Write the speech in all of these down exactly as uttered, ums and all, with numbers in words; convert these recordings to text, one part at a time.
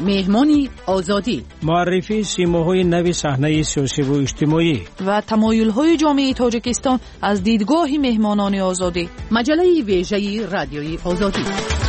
مهمان آزادی، معرفی سیماهای نوی صحنه سیاسی و اجتماعی و تمایل‌های جامعه تاجیکستان از دیدگاه مهمانان آزادی. مجله ویژه رادیوی آزادی.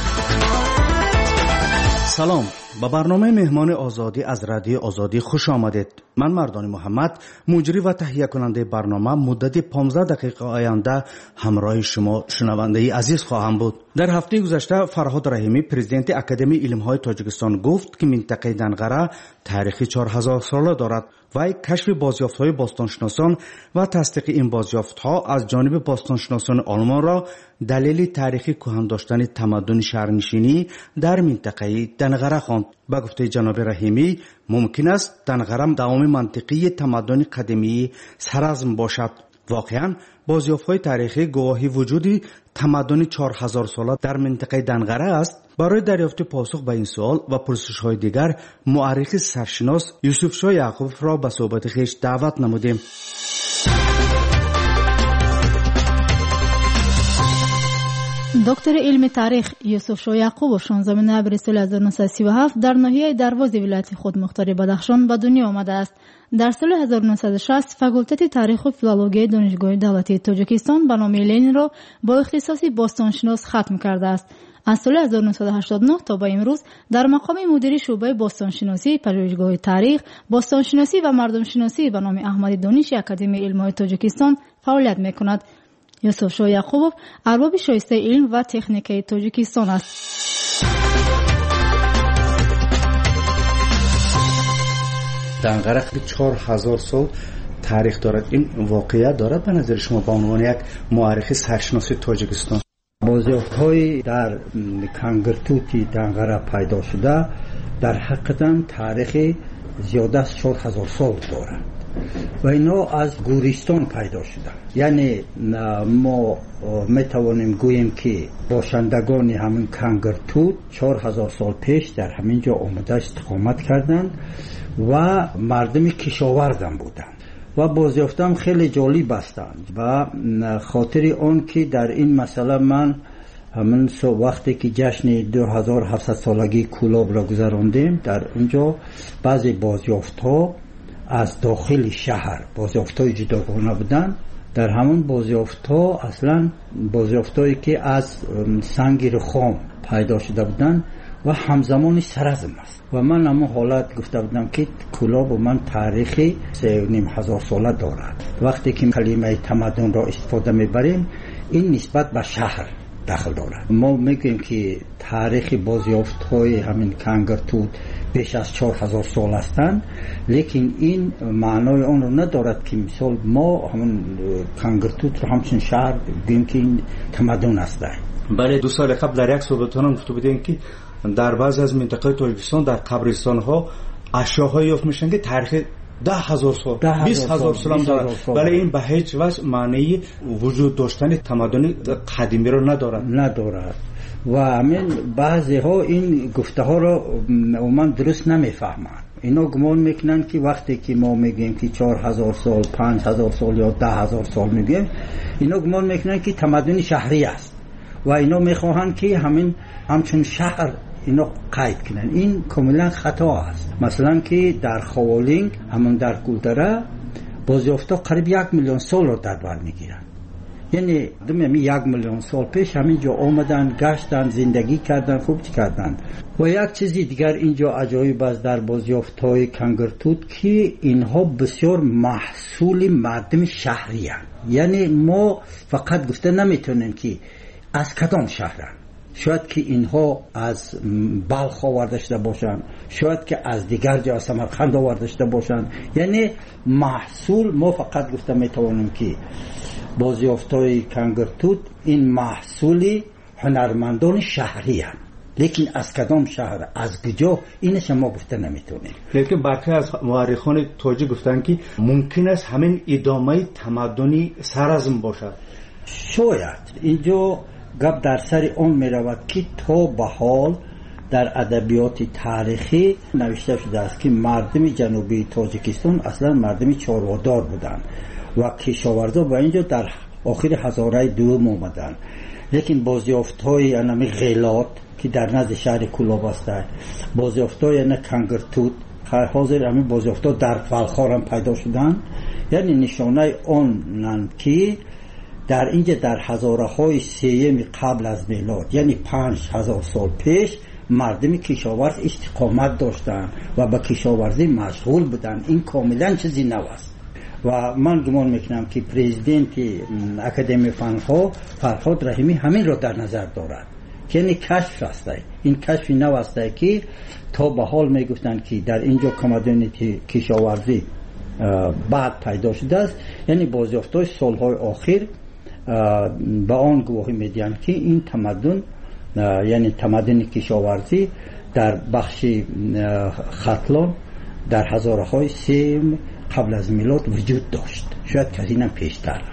سلام، با برنامه مهمان آزادی از رادیو آزادی خوش آمدید. من مردان محمد، مجری و تهیه کننده برنامه، مدت پانزده دقیقه آینده همراه شما شنونده عزیز خواهم بود. در هفته گذشته فرهاد رحیمی، پرزیدنت اکادمی علم‌های تاجیکستان، گفت که منطقه دنغره تاریخ چهار هزار ساله دارد. وی کشف بازیافت‌های باستانشناسان و تصدیق این بازیافت‌ها از جانب باستانشناسان آلمان را دلیل تاریخی کهن داشتن تمدن شهرنشینی در منطقه دنغره خواند. با گفته جناب رحیمی، ممکن است دنغره دوام منطقی تمدن قدیمی سرزم باشد. واقعاً بازیافت‌های تاریخی گواهی وجودی تمدن چهار هزار ساله در منطقه دنغره است. برای دریافت پاسخ به این سوال و پرسش‌های دیگر، مورخ سرشناس یوسف شاه یعقوبوف را به صحبت خویش دعوت نمودیم. دکتر علم تاریخ یوسف شاه یعقوبوف شانزدهم نوامبر سال هزار و نهصد و سی و هفت در ناحیه دروازه ولایت خودمختار بدخشان به دنیا آمده است. در سال هزار و نهصد و شصت فاکولته تاریخ و فیلولوژی دانشگاه دولتی تاجیکستان به نام لنین را با اختصاص باستانشناس ختم کرده است. از سال هزار و نهصد و هشتاد و نه تا به امروز در مقام مدیر شعبه باستانشناسی پژوهشگاه تاریخ، باستانشناسی و مردم شناسی به نام احمد دانش اکادمی علم‌های تاجیکستان فعالیت می‌کند. یوسف شاه یعقوبوف ارباب شایسته علم و تکنیک تاجیکستان است. دنغره چهار هزار سال تاریخ دارد. این واقعیت دارد به نظر شما به عنوان یک مورخ سرشناسی تاجیکستان؟ بازیافت‌های در کنگرتوتی دنغره پیدا شده در حقیقت تاریخ زیاده از چهار هزار سال دارند و اینا از گورستان پیدا شده. یعنی ما میتوانیم گوییم که باشندگان همین کنگرتوت چهار هزار سال پیش در همینجا آمده استقامت کردند و مردم کشاورزم بودند و بازیافتم خیلی جالب هستند و خاطر آن که در این مسئله من همین وقتی که جشن دو هزار و هفتصد سالگی کولاب را گذراندیم، در اونجا بعضی بازیافت‌ها از داخل شهر بازیافت‌های جداگانه بودند. در همون بازیافت‌ها اصلا بازیافت‌هایی که از سنگ رخام پیدا شده بودند و همزمان سرزم است و من همون حالت گفته بودم که کلاب و من تاریخی سه و نیم هزار ساله دارد. وقتی که کلمه تمدن را استفاده میبریم این نسبت به شهر داخل دارد. ما میگیم که تاریخ بازیافت‌های همین کنگرتوت بیش از چهار هزار سال هستند، لیکن این معنای آن را ندارد که مثال ما همون کنگرتوت را همچون شهر بگیم که این تمدن است. بله، دو سال قبل در یک صحبتتان گفته بودین که در بعضی از منطقه تاجیکستان در قبرستان‌ها اشیاءهایی یافت میشن که تاریخ ده هزار سال بیست هزار سال هم دارد، ولی این به هیچ وجه معنی وجود داشتن تمدن قدیمی را ندارد ندارد و همین بعضی ها این گفته ها را عموما درست نمیفهمند. اینا گمان میکنن که وقتی که ما میگیم که چهار هزار سال، پنج هزار سال یا ده هزار سال میگیم، اینا گمان میکنن که تمدن شهری است و اینا میخواهند که همین همچون شهر اینا قید کنن. این کاملا خطا است. مثلا که در خوالینگ همون در گلدره بازیافتا قریب یک میلیون سال رو در بر میگیرن. یعنی دمی یک میلیون سال پیش همینجا آمدن، گشتن، زندگی کردن، خوب کردن. و یک چیزی دیگر اینجا عجایب است در بازیافت‌های کنگرتوت که اینها بسیار محصول مردم شهری هستند. یعنی ما فقط گفته نمیتونیم که از کدام شهرن. شاید که اینها از بلخ آورده شده باشند، شاید که از دیگر جا از سمرقند آورده شده باشند. یعنی محصول ما فقط گفته میتوانیم که بازیافت‌های کنگرتوت این محصولی هنرمندان شهری هستند، لیکن از کدام شهر، از کجا، اینش ما گفته نمیتونیم. لیکن برخی از مورخان تاجیک گفتن که ممکن است همین ادامه تمدنی سرزم باشد. شاید اینجا گپ در سر اون می رود که تا به حال در ادبیات تاریخی نوشته شده است که مردم جنوبی تاجیکستان اصلا مردم چاروادار بودند و کشاورزا و اینجا در آخر هزاره دوم آمدند. لیکن بازیافت‌های انمی غیلات که در نزد شهر کولاب است، بازیافت‌های ان کنگرتوت، حاضر همین بازیافت‌ها در فلخار هم پیدا شدن. یعنی نشانه آن که در اینجا در هزاره های سیم قبل از میلاد، یعنی پنج هزار سال پیش، مردم کشاورز استقامت داشتن و به کشاورزی مشغول بودن. این کاملا چیزی نو است و من گمان میکنم که پرزیدنت اکادمی فنها فرهاد رحیمی همین را در نظر دارد، یعنی کشف است. این کشف نو است که تا به حال میگفتن که در اینجا کمدونیتی کشاورزی بعد پیدا شده است. یعنی بازیافت‌های سالهای آخر به آن گواهی میدهند که این تمدن، یعنی تمدن کشاورزی در بخش ختلان در هزاره های سیم قبل از میلاد وجود داشت، شاید که از اینم پیشتر.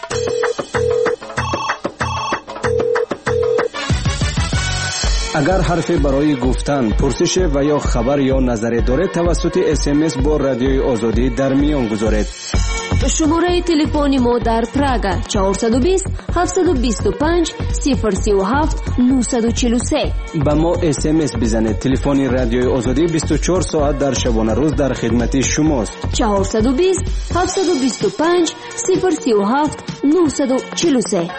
اگر حرفی برای گفتن، پرسش و یا خبر یا نظری دارید توسط اس ام اس با رادیوی آزادی در میان گذارید. شماره تلفن ما در پراگ چهارصد و بیست هفتصد و بیست و پنج صفر سی و هفت نهصد و چهل و سه. با ما اس ام اس بزنید. تلفن رادیوی آزادی بیست و چهار ساعت در شبانه روز در خدمت شماست. چهارصد و بیست هفتصد و بیست و پنج صفر سی و هفت نهصد و چهل و سه.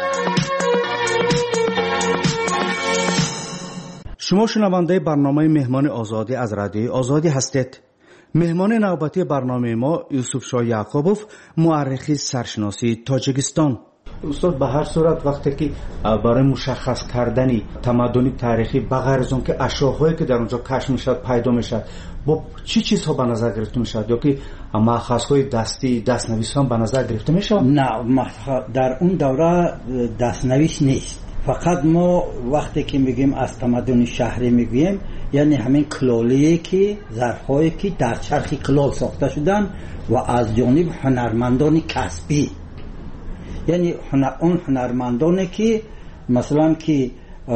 شما شنونده برنامه مهمان آزادی از رادیوی آزادی هستید. مهمان نوبتی برنامه ما یوسف شاه یعقوبوف، مورخ سرشناسی تاجیکستان. استاد، به هر صورت وقتی که برای مشخص کردن تمدن تاریخی بغیر از اون که اشیاءهایی که در اونجا کشف میشد پیدا میشد، با چی چیزها به نظر گرفته میشد؟ یا که ماخذهای دستی دستنویس هم به نظر گرفته میشد؟ نه، در اون دوره دستنویس نیست. فقط ما وقتی که میگیم از تمدن شهری میگیم، یعنی همین کلالیه که ظرف‌هایی که در چرخ کلال ساخته شدن و از جانب هنرمندان کسبی، یعنی هنر اون هنرمندانی که مثلا که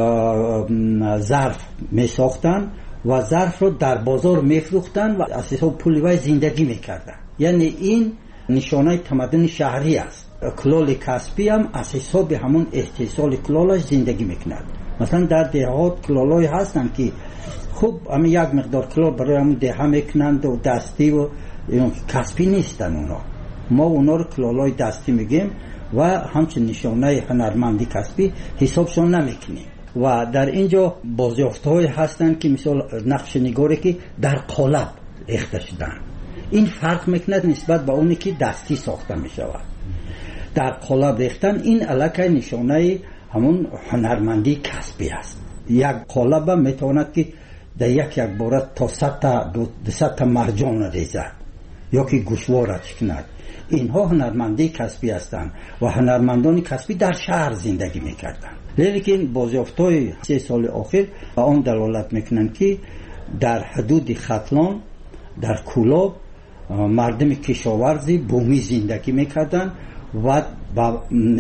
ظرف میساختن و ظرف رو در بازار میفروختن و از حساب پول وای زندگی میکردن. یعنی این نشانه تمدن شهری است. کلال کسبی هم از حساب همون استحصال کلالش زندگی میکند. مثلا در دهات کلالای هستن که خوب همین یک مقدار کلال برای همون ده میکنند و دستی و کسبی نیستن اونا. ما اونا رو کلالای دستی میگیم و همچنین نشانه هنرمندی کسبی حسابشون نمیکنیم. و در اینجا بازیافت‌های هستن که مثال نقش نگاری که در قالب ریخته شدن. این فرق میکند نسبت به اونی که دستی ساخته میشود. در قالب ریختن این علاقه نشانه همون هنرمندی کسبی است. یک قالب میتواند که در یک یک باره تا صد تا دویست تا مرجان ریزد یا که گوشوارش کند. اینها هنرمندی کسبی هستند و هنرمندان کسبی در شهر زندگی میکردند. لیکن بازیافت‌های سه سال آخر به آن دلالت میکنند که در حدود ختلان در کولاب مردم کشاورزی بومی زندگی میکردند و با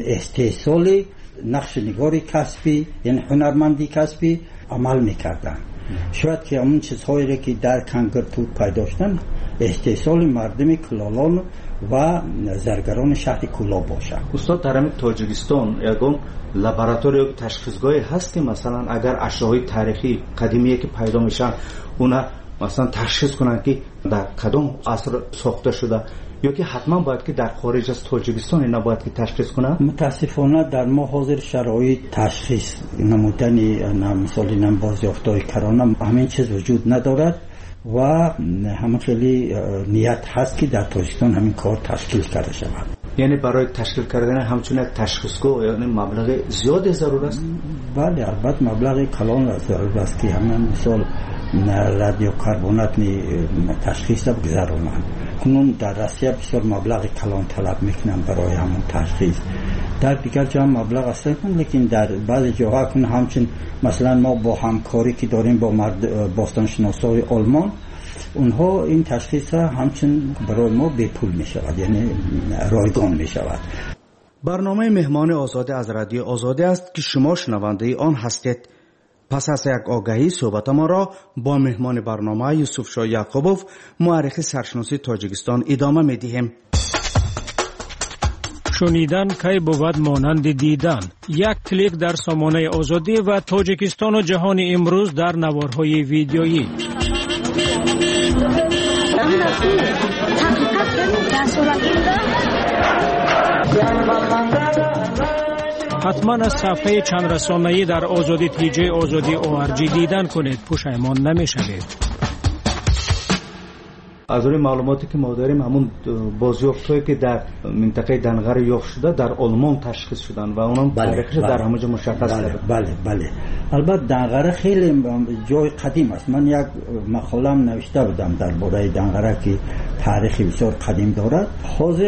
استحصال نقش نگاری کسبی یعنی هنرمندی کسبی عمل میکردند. شاید که همون چیزهایی که در کنگرتوت پیدا شدن استحصال مردم کلالان و زرگران شهر کولاب باشد. استاد، در همین تاجیکستان یگان لابراتوری یا تشخیصگاهی هست که مثلا اگر اشیاءهای تاریخی قدیمی که پیدا میشن اونا مثلا تشخیص کنن که در کدام عصر ساخته شده، یا که حتما باید که در خارج از تاجیکستان اینا باید که تشخیص کنن؟ متاسفانه در ما حاضر شرایط تشخیص نمودن مثلا این بازیافت‌های کرانه همین چیز وجود ندارد و همه خیلی نیت هست که در تاجیکستان همین کار تشکیل کرده شود. یعنی برای تشکیل کردن همچون یک تشخیصگاه یعنی مبلغ زیاد ضرور است؟ بله، البته مبلغ کلان ضرور است که همین مثال رادیو کربنات نی تشخیص بگذارند. کنون در روسیه بسیار مبلغ کلان طلب میکنن برای همون تشخیص. در دیگر جا مبلغ است، لیکن در بعضی جاها کن همچنین مثلا ما با همکاری که داریم با مرد باستانشناسای آلمان، اونها این تشخیص همچنین برای ما به پول می شود، یعنی رایگان می شود. برنامه مهمان آزادی از رادیو آزادی است که شما شنونده آن هستید. پس از یک آگهی صحبت ما را با مهمان برنامه یوسف شاه یعقوبوف، مورخ سرشناسی تاجیکستان ادامه می دهیم. شنیدن کی بود مانند دیدن. یک کلیک در سامانه آزادی و تاجیکستان و جهان امروز در نوارهای ویدیویی. حتما از صفحه چند رسانه‌ای در آزادی تی جی آزادی او آر جی دیدن کنید، پشیمان نمی‌شوید. از روی معلوماتی که ما داریم همون بازیافت‌هایی که در منطقه دنغر یافت شده در آلمان تشخیص شدن و اونم تاریخش در همه جا مشخص بله شده. بله بله البته دنغر خیلی جای قدیم است. من یک مقاله‌ام نوشته بودم درباره دنغر که تاریخی بسیار قدیم دارد. حاضر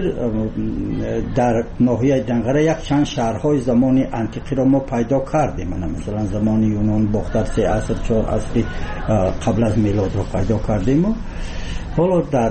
در ناحیه دنغر یک چند شهرهای زمانی انتیقی را ما پیدا کردیم. مثلا زمان یونان باختر سه عصر چهار عصر قبل از میلاد را پیدا کردیم. حالا در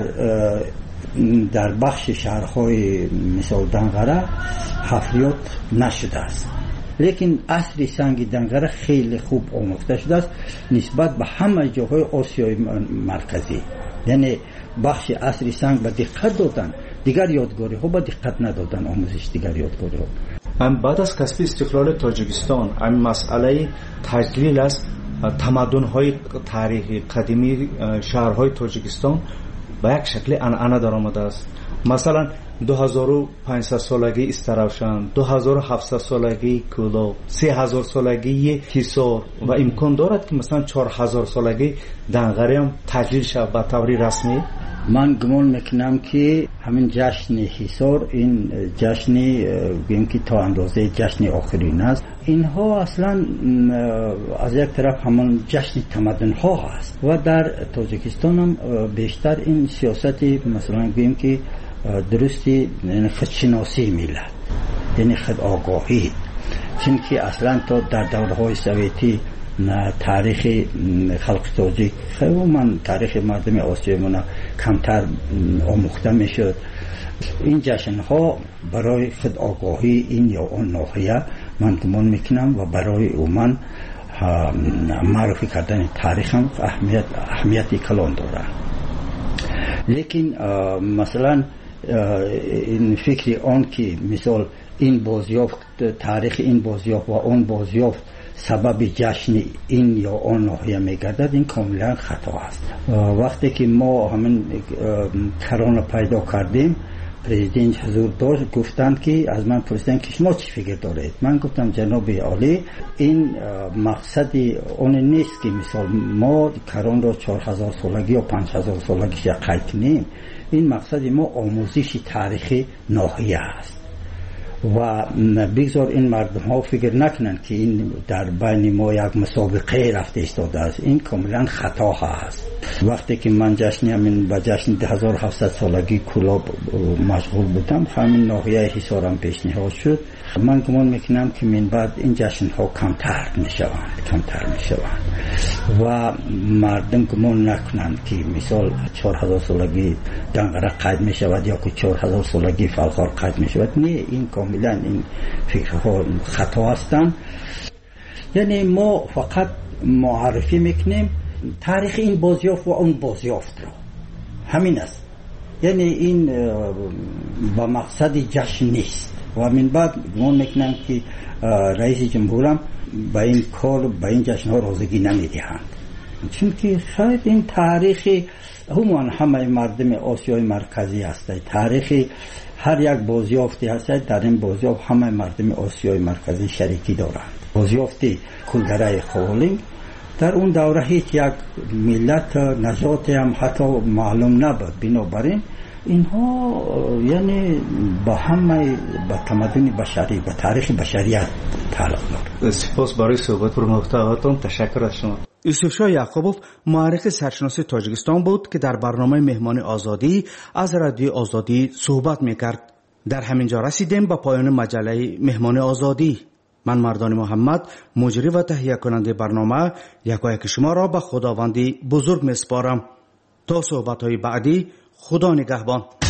در بخش شهرهای مثل دنغره حفریات نشده است، لیکن اصل سنگ دنغره خیلی خوب آموخته شده است نسبت به همه جاهای آسیای مرکزی. یعنی بخش اصل سنگ به دقت دادن، دیگر یادگاری ها به دقت ندادن، آموزش دیگر یادگاری ها. بعد از کسب استقلال تاجیکستان این مسئله تجلیل است تمدن های تاریخی قدیمی شهرهای تاجیکستان به یک شکل عنعنه در آمده است. مثلا دو هزار و پانصد سالگی استراوشان، دو هزار و هفتصد سالگی کولو، سه هزار سالگی حصار و امکان دارد که مثلا چهار هزار سالگی دنغری هم تجلیل شود به طور رسمی. من گمان میکنم که همین جشن حصار این جشنی گیم که تا اندازه جشن آخرین است. اینها اصلا از یک طرف همان جشن تمدن ها هست و در تاجیکستان هم بیشتر این سیاستی مثلا گیم که درستی خودشناسی میلاد، یعنی خود آگاهی، چون که اصلا تا در دورهای سویتی تاریخ خلق تاجیک خیلی من تاریخ مردم آسیای من کمتر آموخته میشد. این جشن ها برای خود آگاهی این یا اون ناحیه من گمان میکنم و برای اومن معرفی کردن تاریخ هم اهمیت اهمیتی کلان داره. لیکن مثلا این فکری آن که مثال این بازیافت تاریخ این بازیافت و اون بازیافت سبب جشن این یا آن ناحیه میگردد، این کاملا خطا است. وقتی که ما همین کرونا پیدا کردیم پرزیدنت حضور داشت گفتند که از من پرسیدن که شما چی فکر دارید؟ من گفتم جناب عالی این مقصد اون نیست که مثال ما کرونا را چهار هزار سالگی یا پنج هزار سالگی قید کنیم. این مقصد ما آموزش تاریخی ناحیه است و بگذار این مردم ها فکر نکنن که این در بین ما یک مسابقه رفته ایستاده است. این کاملا خطا هست. وقتی که من جشن همین با جشن هزار و هفتصد سالگی کلاب مشغول بودم همین ناحیه حصارم پیشنهاد شد. من گمان میکنم که من بعد این جشن ها کمتر میشوند کمتر میشوند و مردم گمان نکنند که مثال چهار هزار سالگی دنغره قید میشود یا که چهار هزار سالگی فلخار قید میشود. نه، این کاملا این فکرها خطا هستند. یعنی ما فقط معرفی میکنیم تاریخ این بازیافت و اون بازیافت را، همین است. یعنی این با مقصد جشن نیست و من بعد گمان میکنم که رئیس جمهورم با این کار با این جشن ها رازگی نمیدهند، چون که شاید این تاریخی همان همه مردم آسیای مرکزی هست. تاریخی هر یک بازیافتی هست در این بازیافت همه مردم آسیای مرکزی شریکی دارند. بازیافتی کلدره خوالینگ در اون دوره هیچ یک ملت نژادی هم حتی معلوم نبود. بنابراین اینها یعنی با همه با تمدن بشری با تاریخ بشریت تعلق دارد. سپاس برای صحبت پرمحتواتون. تشکر از شما. یوسف شاه یعقوبوف محرک سرشناسی تاجیکستان بود که در برنامه مهمان آزادی از رادیو آزادی صحبت میکرد. در همینجا رسیدیم به پایان مجله مهمان آزادی. من مردان محمد مجری و تهیه کننده برنامه یکایک شما را به خداوندی بزرگ میسپارم. تا صحبت های بعدی، خدا نگهبان.